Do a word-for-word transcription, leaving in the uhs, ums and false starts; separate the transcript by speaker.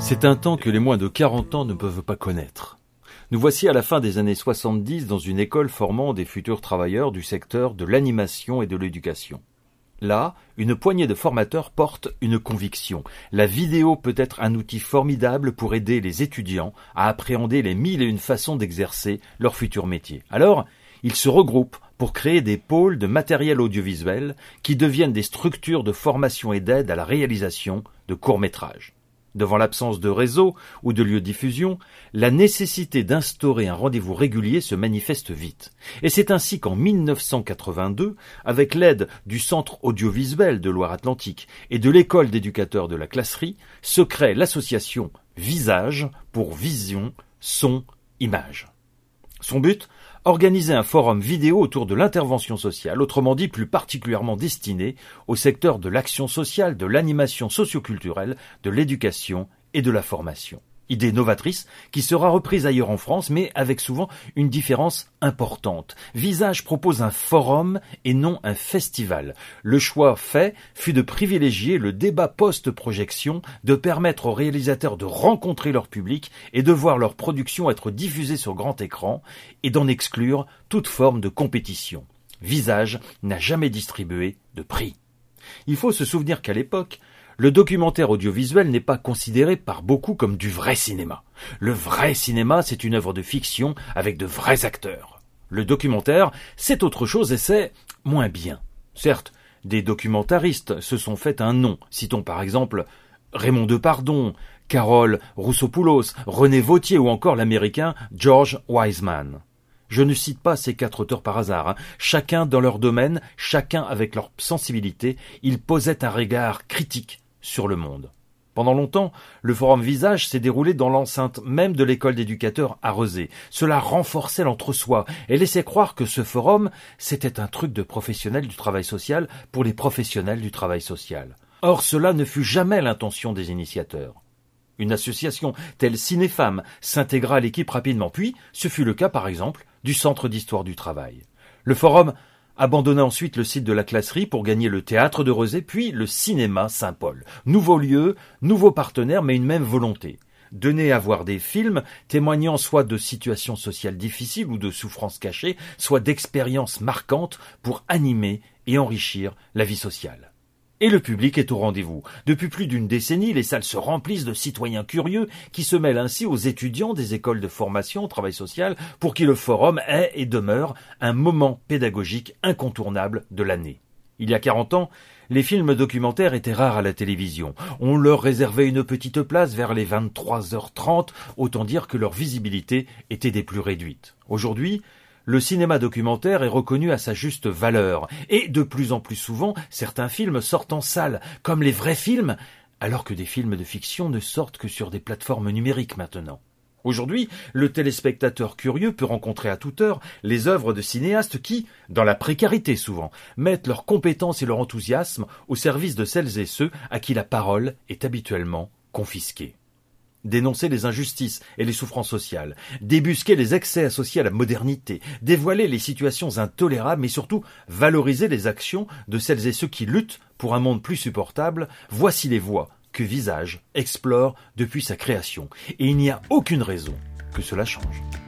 Speaker 1: C'est un temps que les moins de quarante ans ne peuvent pas connaître. Nous voici à la fin des années soixante-dix dans une école formant des futurs travailleurs du secteur de l'animation et de l'éducation. Là, une poignée de formateurs porte une conviction. La vidéo peut être un outil formidable pour aider les étudiants à appréhender les mille et une façons d'exercer leur futur métier. Alors, ils se regroupent pour créer des pôles de matériel audiovisuel qui deviennent des structures de formation et d'aide à la réalisation de courts-métrages. Devant l'absence de réseau ou de lieu de diffusion, la nécessité d'instaurer un rendez-vous régulier se manifeste vite. Et c'est ainsi qu'en mille neuf cent quatre-vingt-deux, avec l'aide du Centre audiovisuel de Loire-Atlantique et de l'École d'éducateurs de la Classerie, se crée l'association Visage pour Vision, Son, Image. Son but ? Organiser un forum vidéo autour de l'intervention sociale, autrement dit plus particulièrement destiné au secteur de l'action sociale, de l'animation socioculturelle, de l'éducation et de la formation. Idée novatrice qui sera reprise ailleurs en France, mais avec souvent une différence importante. Visage propose un forum et non un festival. Le choix fait fut de privilégier le débat post-projection, de permettre aux réalisateurs de rencontrer leur public et de voir leur production être diffusée sur grand écran et d'en exclure toute forme de compétition. Visage n'a jamais distribué de prix. Il faut se souvenir qu'à l'époque, le documentaire audiovisuel n'est pas considéré par beaucoup comme du vrai cinéma. Le vrai cinéma, c'est une œuvre de fiction avec de vrais acteurs. Le documentaire, c'est autre chose et c'est moins bien. Certes, des documentaristes se sont fait un nom. Citons par exemple Raymond Depardon, Carole Roussopoulos, René Vauthier ou encore l'américain George Wiseman. Je ne cite pas ces quatre auteurs par hasard. Hein. Chacun dans leur domaine, chacun avec leur sensibilité, ils posaient un regard critique sur le monde. Pendant longtemps, le forum Visage s'est déroulé dans l'enceinte même de l'école d'éducateurs à Rezé. Cela renforçait l'entre-soi et laissait croire que ce forum, c'était un truc de professionnels du travail social pour les professionnels du travail social. Or, cela ne fut jamais l'intention des initiateurs. Une association telle Cinéfemme s'intégra à l'équipe rapidement, puis ce fut le cas par exemple du Centre d'histoire du travail. Le forum abandonna ensuite le site de la Classerie pour gagner le théâtre de Rezé, puis le cinéma Saint-Paul. Nouveau lieu, nouveau partenaire, mais une même volonté. Donner à voir des films témoignant soit de situations sociales difficiles ou de souffrances cachées, soit d'expériences marquantes pour animer et enrichir la vie sociale. Et le public est au rendez-vous. Depuis plus d'une décennie, les salles se remplissent de citoyens curieux qui se mêlent ainsi aux étudiants des écoles de formation au travail social pour qui le forum est et demeure un moment pédagogique incontournable de l'année. Il y a quarante ans, les films documentaires étaient rares à la télévision. On leur réservait une petite place vers les vingt-trois heures trente, autant dire que leur visibilité était des plus réduites. Aujourd'hui, le cinéma documentaire est reconnu à sa juste valeur, et de plus en plus souvent, certains films sortent en salle, comme les vrais films, alors que des films de fiction ne sortent que sur des plateformes numériques maintenant. Aujourd'hui, le téléspectateur curieux peut rencontrer à toute heure les œuvres de cinéastes qui, dans la précarité souvent, mettent leurs compétences et leur enthousiasme au service de celles et ceux à qui la parole est habituellement confisquée. Dénoncer les injustices et les souffrances sociales, débusquer les excès associés à la modernité, dévoiler les situations intolérables, mais surtout valoriser les actions de celles et ceux qui luttent pour un monde plus supportable, voici les voies que Visage explore depuis sa création. Et il n'y a aucune raison que cela change.